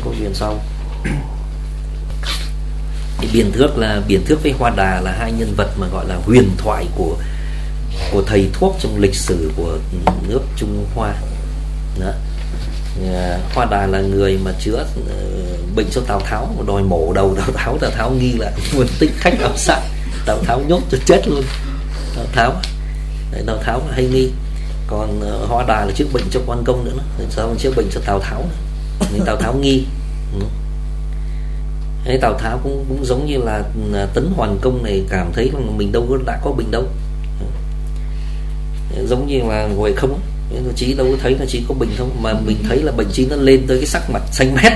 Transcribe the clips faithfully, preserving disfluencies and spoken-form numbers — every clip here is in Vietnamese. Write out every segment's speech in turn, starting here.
câu chuyện sau. Thì Biện Thước là Biện Thước với Hoa Đà là hai nhân vật mà gọi là huyền thoại của của thầy thuốc trong lịch sử của nước Trung Hoa. Đó. Hoa Đà là người mà chữa bệnh cho Tào Tháo, mà đòi mổ đầu Tào Tháo. Tào Tháo nghi là muốn tích khách ám sát, Tào Tháo nhốt cho chết luôn. Tào Tháo Tào Tháo là hay nghi. Còn Hoa Đà là chữa bệnh cho Quan Công nữa, sao chữa bệnh cho Tào Tháo nữa. Nên Tào Tháo nghi. Thế Tào Tháo cũng cũng giống như là Tấn Hoàn Công này cảm thấy là mình đâu có đã có bệnh đâu, giống như là Huệ Không, Chí đâu có thấy là Chí có bệnh không, mà mình thấy là bệnh Chí nó lên tới cái sắc mặt xanh mét.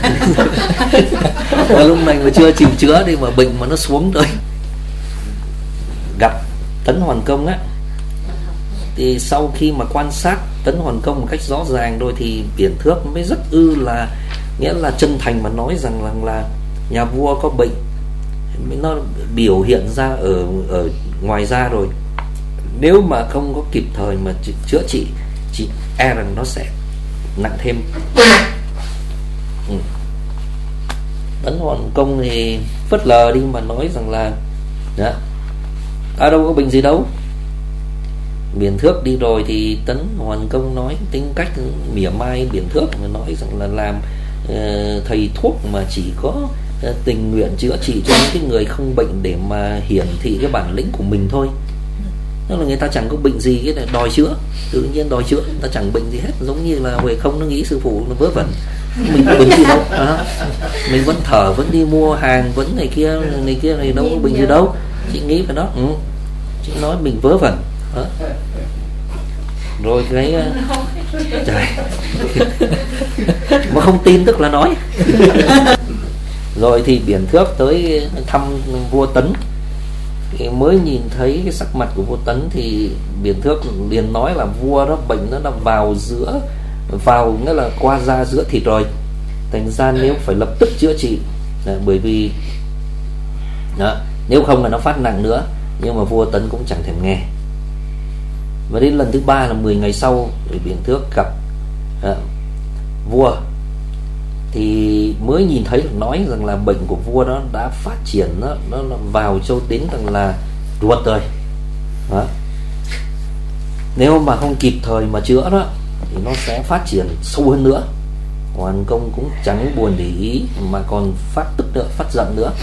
Và lúc này mà chưa chịu chữa đi mà bệnh mà nó xuống rồi. Gặp Tấn Hoàn Công á, thì sau khi mà quan sát Tấn Hoàn Công một cách rõ ràng rồi thì Biện Thước mới rất ư là, nghĩa là chân thành mà nói rằng là, là nhà vua có bệnh, nó biểu hiện ra ở ở ngoài ra rồi, nếu mà không có kịp thời mà chữa trị, chỉ e rằng nó sẽ nặng thêm. Ừ. Tấn Hoàn Công thì phớt lờ đi mà nói rằng là đó, à đâu có bệnh gì đâu. Biện Thước đi rồi thì Tấn Hoàn Công nói tính cách mỉa mai Biện Thước, mà nói rằng là làm uh, thầy thuốc mà chỉ có uh, tình nguyện chữa trị cho những cái người không bệnh để mà hiển thị cái bản lĩnh của mình thôi. Tức là người ta chẳng có bệnh gì, cái này đòi chữa, tự nhiên đòi chữa, người ta chẳng bệnh gì hết. Giống như là Huệ Không nó nghĩ sư phụ nó vớ vẩn, mình bệnh gì đâu, à, mình vẫn thở, vẫn đi mua hàng, vẫn này kia này kia này, đâu có bệnh gì đâu. Chị nghĩ phải đó, ừ. Chị nói mình vớ vẩn. Đó. Rồi cái trời. Mà không tin tức là nói. Rồi thì Biện Thước tới thăm vua Tấn, thì mới nhìn thấy cái sắc mặt của vua Tấn thì Biện Thước liền nói là vua đó bệnh nó đã vào giữa, vào nghĩa là qua da giữa thịt rồi, thành ra nếu phải lập tức chữa trị, bởi vì đó, nếu không là nó phát nặng nữa. Nhưng mà vua Tấn cũng chẳng thèm nghe. Và đến lần thứ ba là mười ngày sau thì Biện Thước gặp à, vua, thì mới nhìn thấy nói rằng là bệnh của vua đó đã phát triển, nó, nó vào cho đến rằng là ruột rồi đó. Nếu mà không kịp thời mà chữa đó thì nó sẽ phát triển sâu hơn nữa. Hoàn Công cũng chẳng buồn để ý mà còn phát tức nữa, phát giận nữa.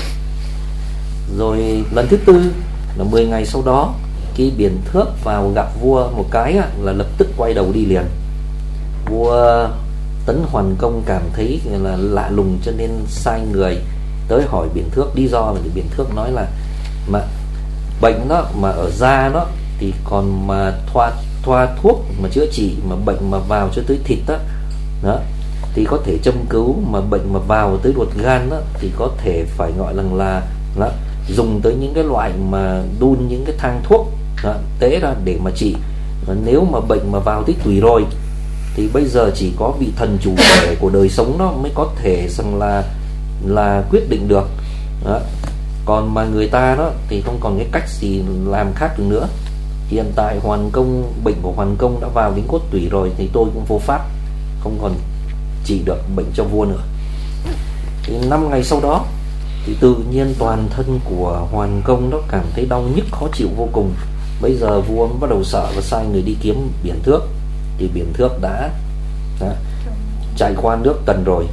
Rồi lần thứ tư là mười ngày sau đó, khi Biện Thước vào gặp vua một cái là lập tức quay đầu đi liền. Vua Tấn Hoàn Công cảm thấy là lạ lùng cho nên sai người tới hỏi Biện Thước lý do. Thì Biện Thước nói là mà bệnh đó mà ở da đó thì còn mà thoa thoa thuốc mà chữa trị, mà bệnh mà vào cho tới thịt đó, đó thì có thể châm cứu, mà bệnh mà vào tới ruột gan đó thì có thể phải gọi rằng là, là dùng tới những cái loại mà đun những cái thang thuốc đó, tế ra để mà trị. Và nếu mà bệnh mà vào tới tủy rồi thì bây giờ chỉ có vị thần chủ thể của đời sống đó mới có thể rằng là là quyết định được đó. Còn mà người ta đó thì không còn cái cách gì làm khác được nữa. Hiện tại Hoàn Công, bệnh của Hoàn Công đã vào đến cốt tủy rồi thì tôi cũng vô pháp, không còn trị được bệnh cho vua nữa. Thì năm ngày sau đó thì tự nhiên toàn thân của Hoàn Công đó cảm thấy đau nhức khó chịu vô cùng. Bây giờ vua bắt đầu sợ và sai người đi kiếm Biện Thước. Thì Biện Thước đã, đã chạy qua nước Tần rồi,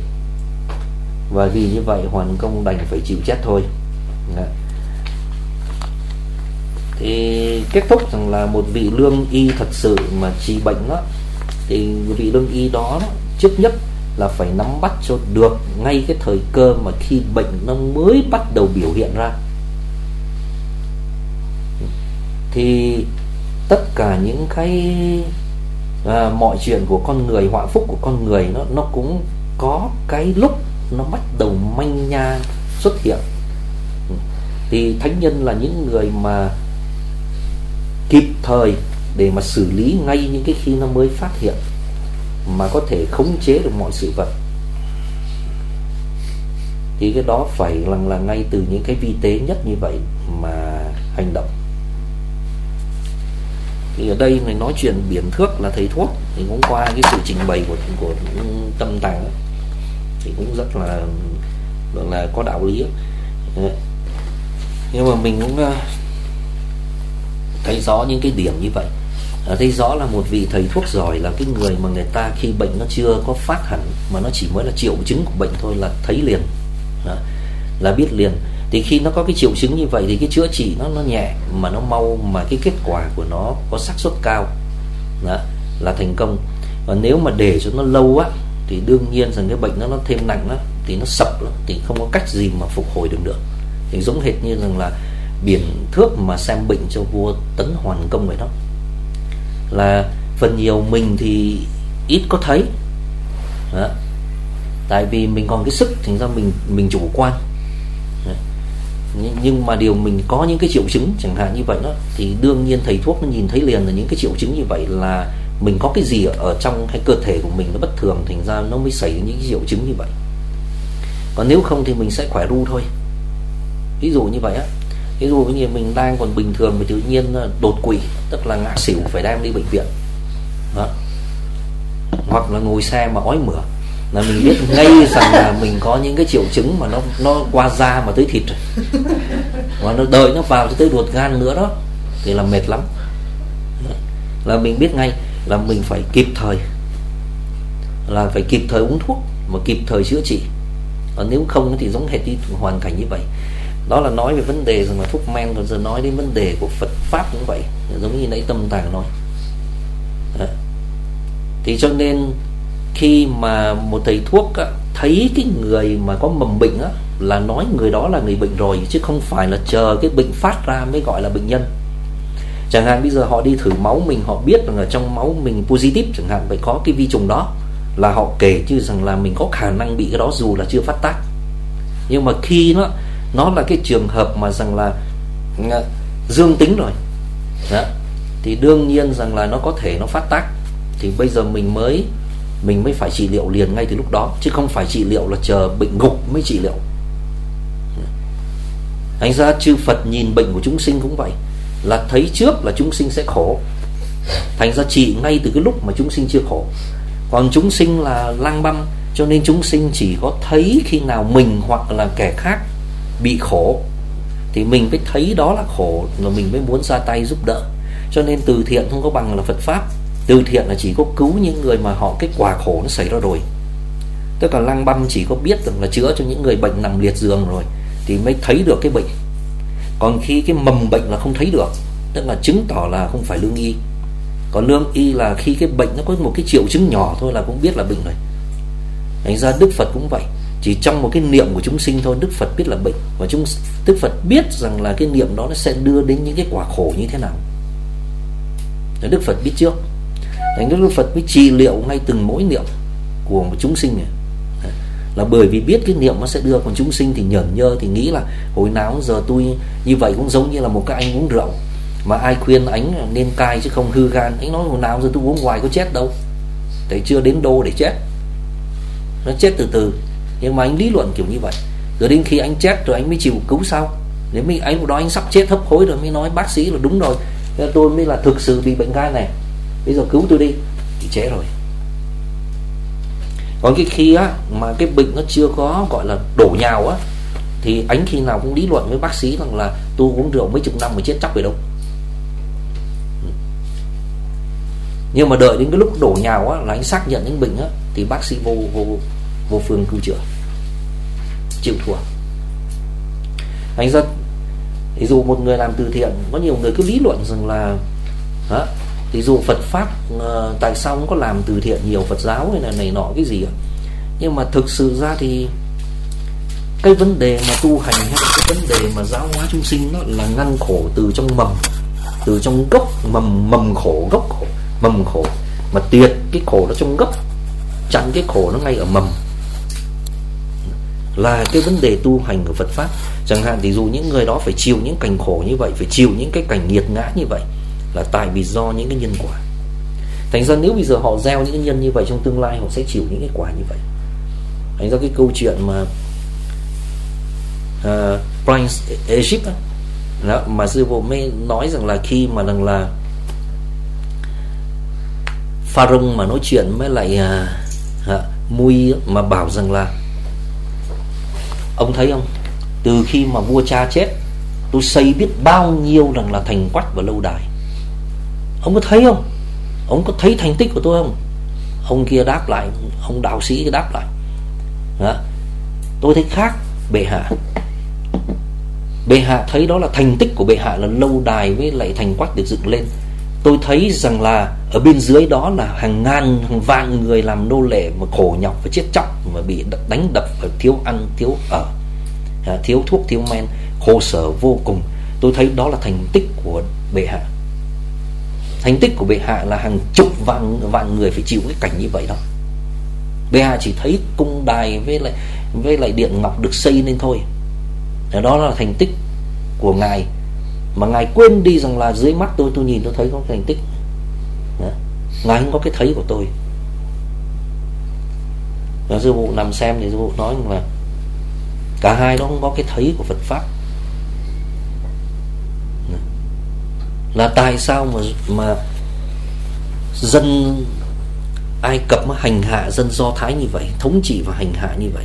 và vì như vậy Hoàn Công đành phải chịu chết thôi. Đó. Thì kết thúc rằng là một vị lương y thật sự mà trị bệnh đó, thì vị lương y đó, đó trước nhất là phải nắm bắt cho được ngay cái thời cơ mà khi bệnh nó mới bắt đầu biểu hiện ra. Thì tất cả những cái à, mọi chuyện của con người, họa phúc của con người nó nó cũng có cái lúc nó bắt đầu manh nha xuất hiện. Thì thánh nhân là những người mà kịp thời để mà xử lý ngay những cái khi nó mới phát hiện, mà có thể khống chế được mọi sự vật. Thì cái đó phải là, là ngay từ những cái vi tế nhất như vậy mà hành động. Thì ở đây mình nói chuyện Biện Thước là thầy thuốc, thì cũng qua cái sự trình bày của của Tâm Tàng đó. thì cũng rất là là có đạo lý. Nhưng mà mình cũng thấy rõ những cái điểm như vậy. Thấy rõ là một vị thầy thuốc giỏi là cái người mà người ta khi bệnh nó chưa có phát hẳn, mà nó chỉ mới là triệu chứng của bệnh thôi là thấy liền, đó, là biết liền. Thì khi nó có cái triệu chứng như vậy thì cái chữa trị nó nó nhẹ mà nó mau, mà cái kết quả của nó có xác suất cao, đó, là thành công. Và nếu mà để cho nó lâu á thì đương nhiên rằng cái bệnh nó nó thêm nặng á, thì nó sập lắm, thì không có cách gì mà phục hồi được được. Thì giống hệt như rằng là biển thước mà xem bệnh cho vua Tấn Hoàn Công vậy đó. Là phần nhiều mình thì ít có thấy, đó, tại vì mình còn cái sức, thành ra mình mình chủ quan. Đó. Nhưng mà điều mình có những cái triệu chứng chẳng hạn như vậy đó, thì đương nhiên thầy thuốc nó nhìn thấy liền là những cái triệu chứng như vậy là mình có cái gì ở trong cái cơ thể của mình nó bất thường, thành ra nó mới xảy ra những cái triệu chứng như vậy. Còn nếu không thì mình sẽ khỏe ru thôi. Ví dụ như vậy á, ví dụ như mình đang còn bình thường mà tự nhiên đột quỵ, tức là ngã xỉu phải đem đi bệnh viện, đó. Hoặc là ngồi xe mà ói mửa, là mình biết ngay rằng là mình có những cái triệu chứng mà nó nó qua da mà tới thịt rồi, và nó đợi nó vào tới ruột gan nữa đó thì là mệt lắm. Đó. Là mình biết ngay là mình phải kịp thời, là phải kịp thời uống thuốc mà kịp thời chữa trị. Còn nếu không thì giống hệt đi hoàn cảnh như vậy. Đó là nói về vấn đề rằng là thuốc men, còn giờ nói đến vấn đề của Phật Pháp cũng vậy, giống như nãy Tâm Tàng nói. Đó. Thì cho nên khi mà một thầy thuốc á, thấy cái người mà có mầm bệnh á, là nói người đó là người bệnh rồi, chứ không phải là chờ cái bệnh phát ra mới gọi là bệnh nhân. Chẳng hạn bây giờ họ đi thử máu mình, họ biết rằng là trong máu mình positive chẳng hạn, phải có cái vi trùng đó, là họ kể chứ rằng là mình có khả năng bị cái đó dù là chưa phát tác. Nhưng mà khi nó nó là cái trường hợp mà rằng là dương tính rồi đó, thì đương nhiên rằng là nó có thể nó phát tác, thì bây giờ mình mới mình mới phải trị liệu liền ngay từ lúc đó, chứ không phải trị liệu là chờ bệnh gục mới trị liệu. Thành ra chư Phật nhìn bệnh của chúng sinh cũng vậy, là thấy trước là chúng sinh sẽ khổ, thành ra trị ngay từ cái lúc mà chúng sinh chưa khổ. Còn chúng sinh là lang băm, cho nên chúng sinh chỉ có thấy khi nào mình hoặc là kẻ khác bị khổ thì mình mới thấy đó là khổ, rồi mình mới muốn ra tay giúp đỡ. Cho nên từ thiện không có bằng là Phật Pháp. Từ thiện là chỉ có cứu những người mà họ cái quả khổ nó xảy ra rồi. Tức là lang băm chỉ có biết rằng là chữa cho những người bệnh nằm liệt giường rồi thì mới thấy được cái bệnh. Còn khi cái mầm bệnh là không thấy được, tức là chứng tỏ là không phải lương y. Còn lương y là khi cái bệnh nó có một cái triệu chứng nhỏ thôi là cũng biết là bệnh rồi. Thành ra Đức Phật cũng vậy, chỉ trong một cái niệm của chúng sinh thôi Đức Phật biết là bệnh, và chúng Đức Phật biết rằng là cái niệm đó nó sẽ đưa đến những cái quả khổ như thế nào. Đức Phật biết trước, thành Đức Phật mới trị liệu ngay từng mỗi niệm của một chúng sinh này. Là bởi vì biết cái niệm nó sẽ đưa, còn chúng sinh thì nhởn nhơ thì nghĩ là hồi nào giờ tôi như vậy, cũng giống như là một cái anh uống rượu mà ai khuyên anh nên cai chứ không hư gan, anh nói hồi nào giờ tôi uống hoài có chết đâu, tại chưa đến đô để chết, nó chết từ từ. Nhưng mà anh lý luận kiểu như vậy, rồi đến khi anh chết rồi anh mới chịu cứu sao. Nếu mình anh lúc đó anh sắp chết hấp hối rồi mới nói bác sĩ là đúng rồi, tôi mới là thực sự bị bệnh gan này, bây giờ cứu tôi đi, thì chết rồi. Còn cái khi á mà cái bệnh nó chưa có gọi là đổ nhào á, thì anh khi nào cũng lý luận với bác sĩ rằng là tôi uống rượu mấy chục năm mà chết chắc về đâu. Nhưng mà đợi đến cái lúc đổ nhào á, là anh xác nhận những bệnh á, thì bác sĩ vô vô vô phương cứu chữa, chịu thua. Thành ra thì dù một người làm từ thiện, có nhiều người cứ lý luận rằng là đó, thì dù Phật Pháp uh, tại sao không có làm từ thiện nhiều, Phật giáo hay là này nọ cái gì ạ, nhưng mà thực sự ra thì cái vấn đề mà tu hành hay là cái vấn đề mà giáo hóa chúng sinh đó là ngăn khổ từ trong mầm, từ trong gốc mầm mầm khổ, gốc khổ, mầm khổ, mà tuyệt cái khổ nó trong gốc, chặn cái khổ nó ngay ở mầm, là cái vấn đề tu hành của Phật Pháp. Chẳng hạn thì dù những người đó phải chịu những cảnh khổ như vậy, phải chịu những cái cảnh nghiệt ngã như vậy, là tại vì do những cái nhân quả. Thành ra nếu bây giờ họ gieo những cái nhân như vậy, trong tương lai họ sẽ chịu những cái quả như vậy. Thành ra cái câu chuyện mà uh, Prince Egypt đó, đó, mà sư phụ mới nói rằng là khi mà rằng là Pharaoh mà nói chuyện với lại uh, uh, Mui mà bảo rằng là Ông thấy không, từ khi mà vua cha chết, tôi xây biết bao nhiêu rằng là thành quách và lâu đài. Ông có thấy không? Ông có thấy thành tích của tôi không? Ông kia đáp lại, ông đạo sĩ kia đáp lại, đó, tôi thấy khác bệ hạ. Bệ hạ thấy đó là thành tích của bệ hạ là lâu đài với lại thành quách được dựng lên. Tôi thấy rằng là ở bên dưới đó là hàng ngàn, hàng vạn người làm nô lệ mà khổ nhọc và chết chóc, mà bị đánh đập và thiếu ăn, thiếu ở, thiếu thuốc, thiếu men, khổ sở vô cùng. Tôi thấy đó là thành tích của bệ hạ. Thành tích của bệ hạ là hàng chục vạn vạn người phải chịu cái cảnh như vậy đó. Bệ hạ chỉ thấy cung đài với lại với lại điện ngọc được xây nên thôi. Đó là thành tích của ngài, mà ngài quên đi rằng là dưới mắt tôi tôi nhìn tôi thấy có cái thành tích đó. Ngài không có cái thấy của tôi. Và sư phụ nằm xem thì sư phụ nói rằng là cả hai đó không có cái thấy của Phật pháp. Là tại sao mà mà dân Ai Cập mà hành hạ dân Do Thái như vậy, thống trị và hành hạ như vậy.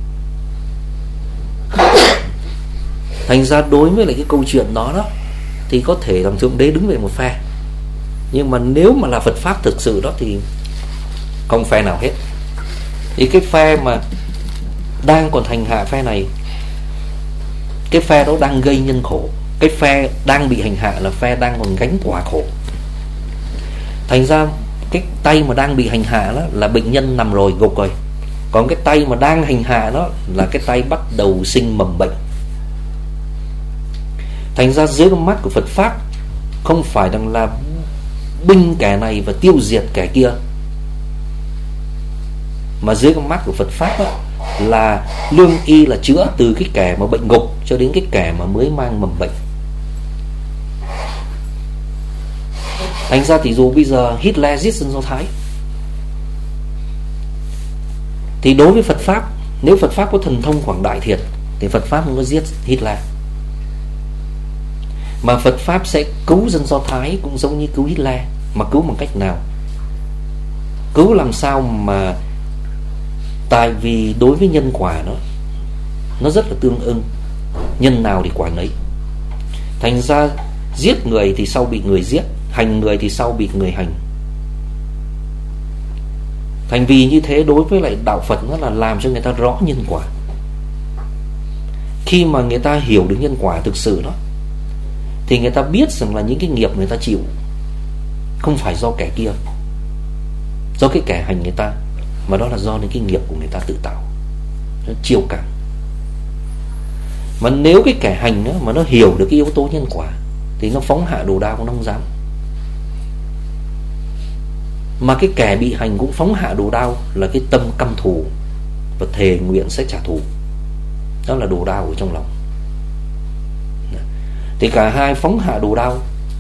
Thành ra đối với lại cái câu chuyện đó đó thì có thể làm Thượng Đế đứng về một phe, nhưng mà nếu mà là Phật pháp thực sự đó thì không phe nào hết. Thì cái phe mà đang còn hành hạ phe này, cái phe đó đang gây nhân khổ. Cái phe đang bị hành hạ là phe đang còn gánh quả khổ. Thành ra cái tay mà đang bị hành hạ đó là bệnh nhân nằm rồi, gục rồi. Còn cái tay mà đang hành hạ đó là cái tay bắt đầu sinh mầm bệnh. Thành ra dưới con mắt của Phật pháp không phải rằng là binh kẻ này và tiêu diệt kẻ kia, mà dưới con mắt của Phật pháp đó là lương y, là chữa từ cái kẻ mà bệnh gục cho đến cái kẻ mà mới mang mầm bệnh. Thành ra thì dù bây giờ Hitler giết dân Do Thái, thì đối với Phật pháp, nếu Phật pháp có thần thông quảng đại thiệt thì Phật pháp không có giết Hitler, mà Phật pháp sẽ cứu dân Do Thái cũng giống như cứu Hitler. Mà cứu bằng cách nào? Cứu làm sao mà, tại vì đối với nhân quả nó nó rất là tương ưng, nhân nào thì quả nấy. Thành ra giết người thì sau bị người giết, hành người thì sau bị người hành. Thành vì như thế đối với lại đạo Phật nó là làm cho người ta rõ nhân quả. Khi mà người ta hiểu được nhân quả thực sự đó thì người ta biết rằng là những cái nghiệp người ta chịu không phải do kẻ kia, do cái kẻ hành người ta, mà đó là do những cái nghiệp của người ta tự tạo, nó chiều cảm. Mà nếu cái kẻ hành đó, mà nó hiểu được cái yếu tố nhân quả thì nó phóng hạ đồ đao nó không dám. Mà cái kẻ bị hành cũng phóng hạ đồ đao là cái tâm căm thù và thề nguyện sẽ trả thù. Đó là đồ đao ở trong lòng. Thì cả hai phóng hạ đồ đao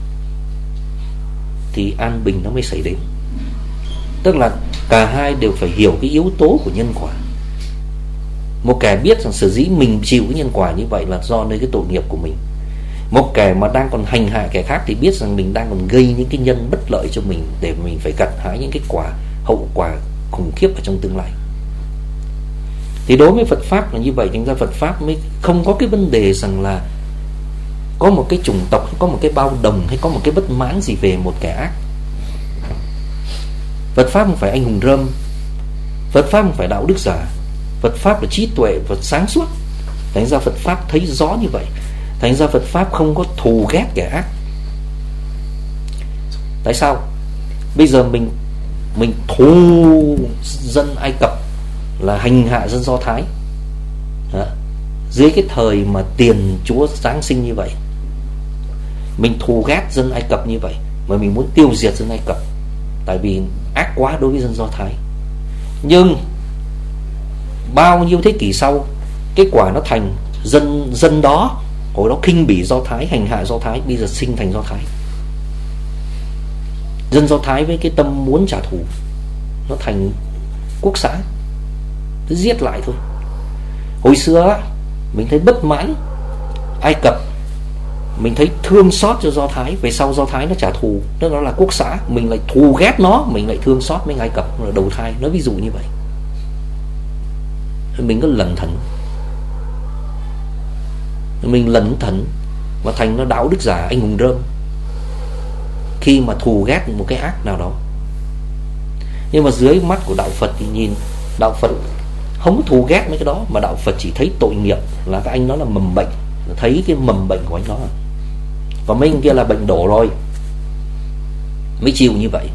thì an bình nó mới xảy đến. Tức là cả hai đều phải hiểu cái yếu tố của nhân quả. Một kẻ biết rằng sở dĩ mình chịu cái nhân quả như vậy là do nơi cái tội nghiệp của mình. Một kẻ mà đang còn hành hạ kẻ khác thì biết rằng mình đang còn gây những cái nhân bất lợi cho mình, để mình phải gặt hái những cái quả, hậu quả khủng khiếp ở trong tương lai. Thì đối với Phật pháp là như vậy. Thành ra Phật pháp mới không có cái vấn đề rằng là có một cái chủng tộc, có một cái bao đồng, hay có một cái bất mãn gì về một kẻ ác. Phật pháp không phải anh hùng rơm, Phật pháp không phải đạo đức giả, Phật pháp là trí tuệ và sáng suốt. Thành ra Phật pháp thấy rõ như vậy. Thành ra Phật pháp không có thù ghét kẻ ác. Tại sao? Bây giờ mình mình thù dân Ai Cập là hành hạ dân Do Thái đó, dưới cái thời mà tiền Chúa Giáng sinh như vậy. Mình thù ghét dân Ai Cập như vậy, mà mình muốn tiêu diệt dân Ai Cập, tại vì ác quá đối với dân Do Thái. Nhưng bao nhiêu thế kỷ sau, cái quả nó thành dân dân đó hồi đó khinh bỉ Do Thái, hành hạ Do Thái, bây giờ sinh thành Do Thái. Dân Do Thái với cái tâm muốn trả thù, nó thành quốc xã, cứ giết lại thôi. Hồi xưa mình thấy bất mãn Ai Cập, mình thấy thương xót cho Do Thái. Về sau Do Thái nó trả thù, tức nó là quốc xã, mình lại thù ghét nó, mình lại thương xót với Ai Cập, là đầu thai. Nói ví dụ như vậy, mình cứ lẩn thẩn. mình lẩn thẩn mà thành nó đạo đức giả anh hùng rơm khi mà thù ghét một cái ác nào đó. Nhưng mà dưới mắt của đạo Phật thì nhìn đạo Phật không có thù ghét mấy cái đó, mà đạo Phật chỉ thấy tội nghiệp là cái anh đó là mầm bệnh, thấy cái mầm bệnh của anh đó. Và mấy anh kia là bệnh đổ rồi mới chịu như vậy.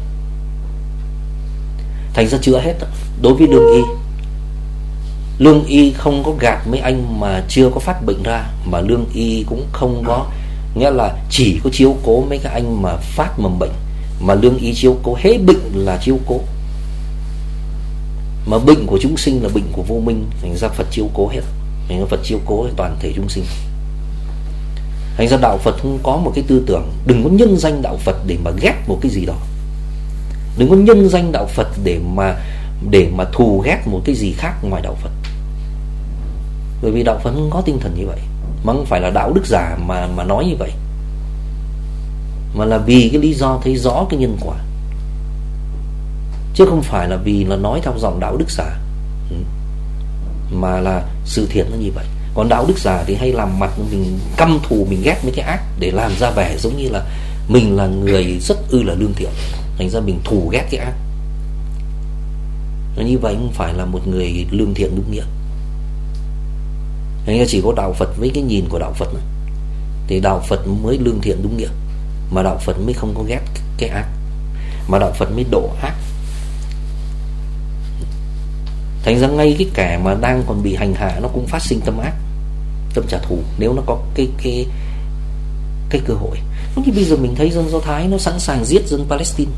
Thành ra chữa hết. Đối với lương y, lương y không có gạt mấy anh mà chưa có phát bệnh ra, mà lương y cũng không có, nghĩa là chỉ có chiếu cố mấy cái anh mà phát mầm bệnh, mà lương y chiếu cố hết bệnh là chiếu cố. Mà bệnh của chúng sinh là bệnh của vô minh, thành ra Phật chiếu cố hết. Thành ra Phật chiếu cố toàn thể chúng sinh. Thành ra đạo Phật không có một cái tư tưởng đừng có nhân danh đạo Phật để mà ghét một cái gì đó, đừng có nhân danh đạo Phật để mà để mà thù ghét một cái gì khác ngoài đạo Phật. Bởi vì đạo Phật không có tinh thần như vậy, mà không phải là đạo đức giả mà mà nói như vậy, mà là vì cái lý do thấy rõ cái nhân quả, chứ không phải là vì là nói theo dòng đạo đức giả, mà là sự thiện nó như vậy. Còn đạo đức giả thì hay làm mặt mình căm thù, mình ghét mấy cái ác để làm ra vẻ giống như là mình là người rất ư là lương thiện, thành ra mình thù ghét cái ác. Như vậy không phải là một người lương thiện đúng nghĩa. Thành ra chỉ có đạo Phật với cái nhìn của đạo Phật này, thì đạo Phật mới lương thiện đúng nghĩa, mà đạo Phật mới không có ghét cái ác, mà đạo Phật mới độ ác. Thành ra ngay cái kẻ mà đang còn bị hành hạ nó cũng phát sinh tâm ác, tâm trả thù, nếu nó có cái cái cái cơ hội. Giống như bây giờ mình thấy dân Do Thái nó sẵn sàng giết dân Palestine,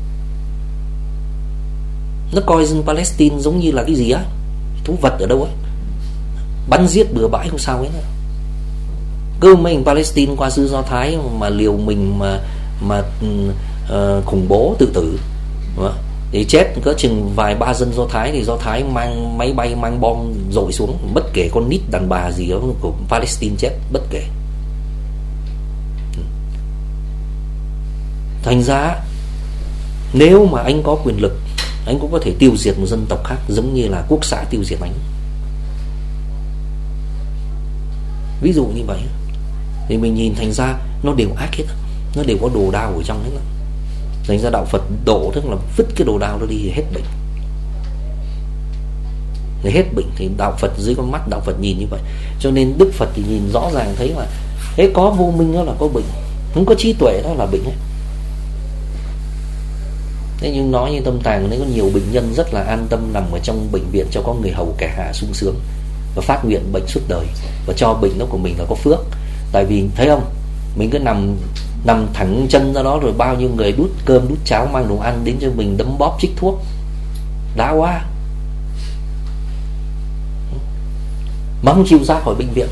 nó coi dân Palestine giống như là cái gì á, thú vật ở đâu á, bắn giết bừa bãi không sao hết. Cứ mấy anh Palestine qua xứ Do Thái mà liều mình mà mà uh, khủng bố tự tử, thì chết có chừng vài ba dân Do Thái, thì Do Thái mang máy bay mang bom dội xuống, bất kể con nít đàn bà gì đó của Palestine chết bất kể. Thành ra nếu mà anh có quyền lực, anh cũng có thể tiêu diệt một dân tộc khác, giống như là quốc xã tiêu diệt anh. Ví dụ như vậy, thì mình nhìn thành ra nó đều ác hết, nó đều có đồ đao ở trong hết. Thành ra đạo Phật độ tức là vứt cái đồ đao đó đi thì hết bệnh. Thì hết bệnh thì đạo Phật dưới con mắt đạo Phật nhìn như vậy. Cho nên Đức Phật thì nhìn rõ ràng thấy là thế có vô minh đó là có bệnh, không có trí tuệ đó là bệnh ấy. Thế nhưng nói như Tâm Tàng đấy, có nhiều bệnh nhân rất là an tâm nằm ở trong bệnh viện cho có người hầu kẻ hạ sung sướng, và phát nguyện bệnh suốt đời, và cho bệnh đó của mình là có phước. Tại vì thấy không, mình cứ nằm nằm thẳng chân ra đó, rồi bao nhiêu người đút cơm đút cháo mang đồ ăn đến cho mình, đấm bóp chích thuốc, đã quá, mà không chịu ra khỏi bệnh viện.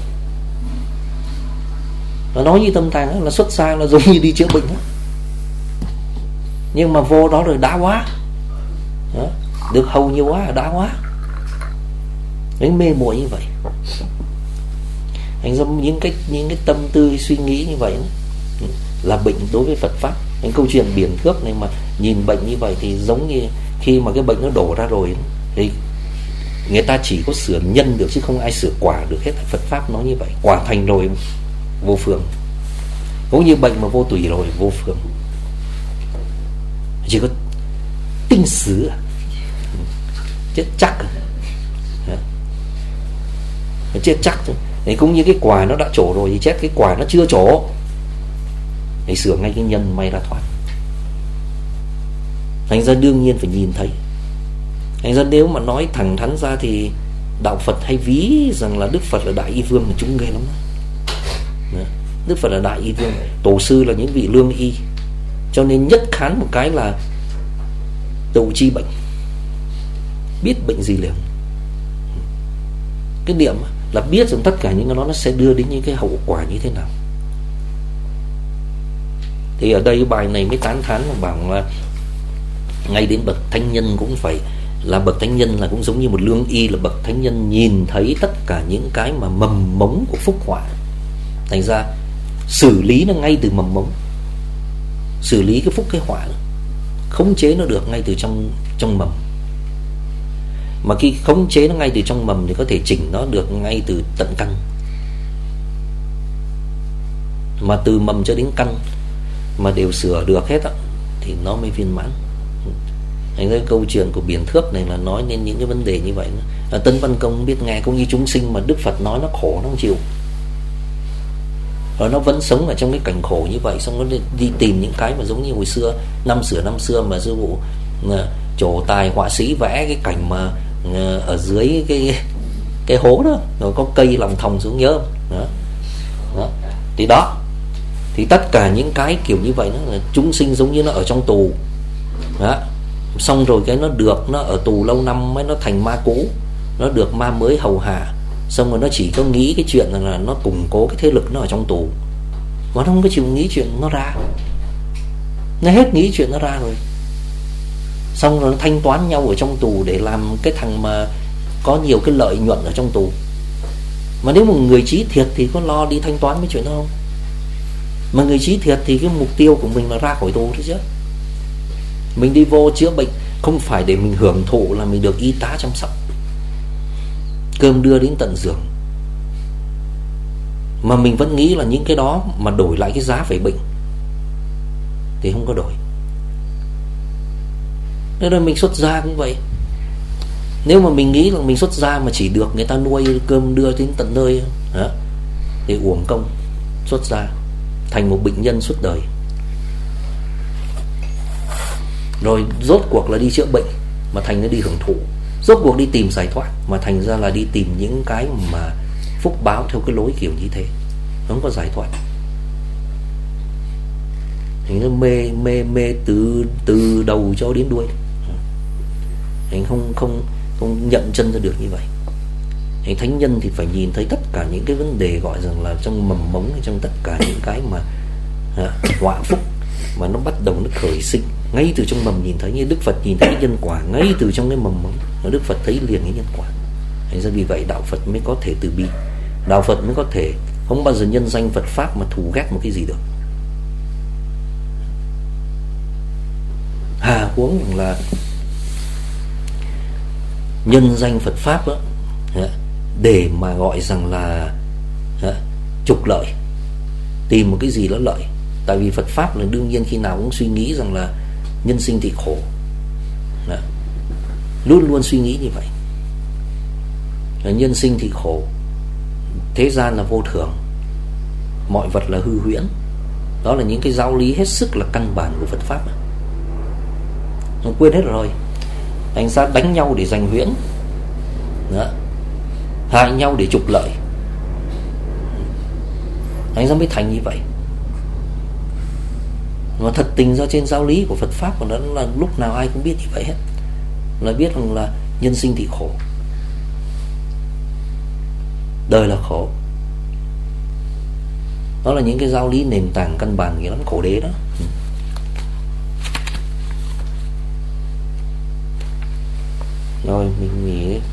Nó nói như Tâm Tàng đó, là xuất gia là giống như đi chữa bệnh đó. Nhưng mà vô đó rồi đã quá đó, được hầu nhiều quá, đã quá, đến mê muội như vậy. Thành ra những cái những cái tâm tư suy nghĩ như vậy đó, là bệnh đối với Phật pháp. Những câu chuyện biển thước này mà nhìn bệnh như vậy thì giống như khi mà cái bệnh nó đổ ra rồi thì người ta chỉ có sửa nhân được chứ không ai sửa quả được hết. Phật pháp nói như vậy, quả thành rồi vô phường, cũng như bệnh mà vô tùy rồi vô phường, chỉ có tinh xứ chết chắc, chết chắc thôi. Thì cũng như cái quả nó đã trổ rồi thì chết, cái quả nó chưa trổ thì sửa ngay cái nhân may ra thoát. Thành ra đương nhiên phải nhìn thấy. Thành ra nếu mà nói thẳng thắn ra thì đạo Phật hay ví rằng là Đức Phật là Đại Y Vương thì chúng ghê lắm đó. Đức Phật là Đại Y Vương, tổ sư là những vị lương y, cho nên nhất khán một cái là tự chi bệnh, biết bệnh gì liền. Cái điểm là biết rằng tất cả những cái đó nó sẽ đưa đến những cái hậu quả như thế nào. Thì ở đây bài này mới tán thán và bảo là ngay đến bậc thánh nhân cũng phải là bậc thánh nhân, là cũng giống như một lương y, là bậc thánh nhân nhìn thấy tất cả những cái mà mầm mống của phúc họa. Thành ra xử lý nó ngay từ mầm mống, xử lý cái phúc cái họa, khống chế nó được ngay từ trong trong mầm. Mà khi khống chế nó ngay từ trong mầm thì có thể chỉnh nó được ngay từ tận căn. mà từ mầm cho đến căn mà đều sửa được hết á, thì nó mới viên mãn. Thành cái câu chuyện của biển thước này là nói nên những cái vấn đề như vậy. À, Tân Văn Công biết nghe, cũng như chúng sinh mà Đức Phật nói nó khổ nó không chịu, rồi nó vẫn sống ở trong cái cảnh khổ như vậy, xong nó đi, đi tìm những cái mà giống như hồi xưa năm xưa năm xưa mà sư phụ trổ tài họa sĩ vẽ cái cảnh mà ở dưới cái cái hố đó rồi có cây lòng thòng xuống, nhớ không? Đó. Đó. Thì đó, thì tất cả những cái kiểu như vậy nó là chúng sinh giống như nó ở trong tù đó. Xong rồi cái nó được, nó ở tù lâu năm mới nó thành ma cũ, nó được ma mới hầu hạ, xong rồi nó chỉ có nghĩ cái chuyện là nó củng cố cái thế lực nó ở trong tù, mà nó không có chịu nghĩ chuyện nó ra. Nó hết nghĩ chuyện nó ra rồi, xong rồi nó thanh toán nhau ở trong tù để làm cái thằng mà có nhiều cái lợi nhuận ở trong tù. Mà nếu một người trí thiệt thì có lo đi thanh toán mấy chuyện đó không? Mà người trí thiệt thì cái mục tiêu của mình là ra khỏi tù thôi chứ. Mình đi vô chữa bệnh không phải để mình hưởng thụ là mình được y tá chăm sóc, cơm đưa đến tận giường, mà mình vẫn nghĩ là những cái đó mà đổi lại cái giá phải bệnh thì không có đổi. Nên là mình xuất gia cũng vậy. Nếu mà mình nghĩ là mình xuất gia mà chỉ được người ta nuôi cơm đưa đến tận nơi đó, thì uổng công xuất gia, thành một bệnh nhân suốt đời. Rồi rốt cuộc là đi chữa bệnh mà thành nó đi hưởng thụ, rốt cuộc đi tìm giải thoát mà thành ra là đi tìm những cái mà phúc báo theo cái lối kiểu như thế, không có giải thoát. Thì nó mê mê mê từ từ đầu cho đến đuôi, thành không không không nhận chân ra được như vậy. Thành thánh nhân thì phải nhìn thấy tất cả những cái vấn đề gọi rằng là trong mầm mống, trong tất cả những cái mà à, họa phúc mà nó bắt đầu nó khởi sinh ngay từ trong mầm, nhìn thấy như Đức Phật nhìn thấy cái nhân quả ngay từ trong cái mầm mống, Đức Phật thấy liền cái nhân quả. Thành ra vì vậy đạo Phật mới có thể từ bi, đạo Phật mới có thể không bao giờ nhân danh Phật pháp mà thù ghét một cái gì được. Hà huống là nhân danh Phật pháp đó, để mà gọi rằng là trục lợi, tìm một cái gì đó lợi. Tại vì Phật pháp là đương nhiên khi nào cũng suy nghĩ rằng là nhân sinh thì khổ đó. Luôn luôn suy nghĩ như vậy, nhân sinh thì khổ, thế gian là vô thường, mọi vật là hư huyễn. Đó là những cái giáo lý hết sức là căn bản của Phật pháp. Nó quên hết rồi. Thành ra đánh nhau để giành huyễn đó, hại nhau để trục lợi, thành ra mới thành như vậy. Mà thật tình ra trên giáo lý của Phật pháp của nó là lúc nào ai cũng biết như vậy hết, là biết rằng là nhân sinh thì khổ, đời là khổ. Đó là những cái giáo lý nền tảng căn bản nghĩa lắm, khổ đế đó. Rồi mình nghỉ.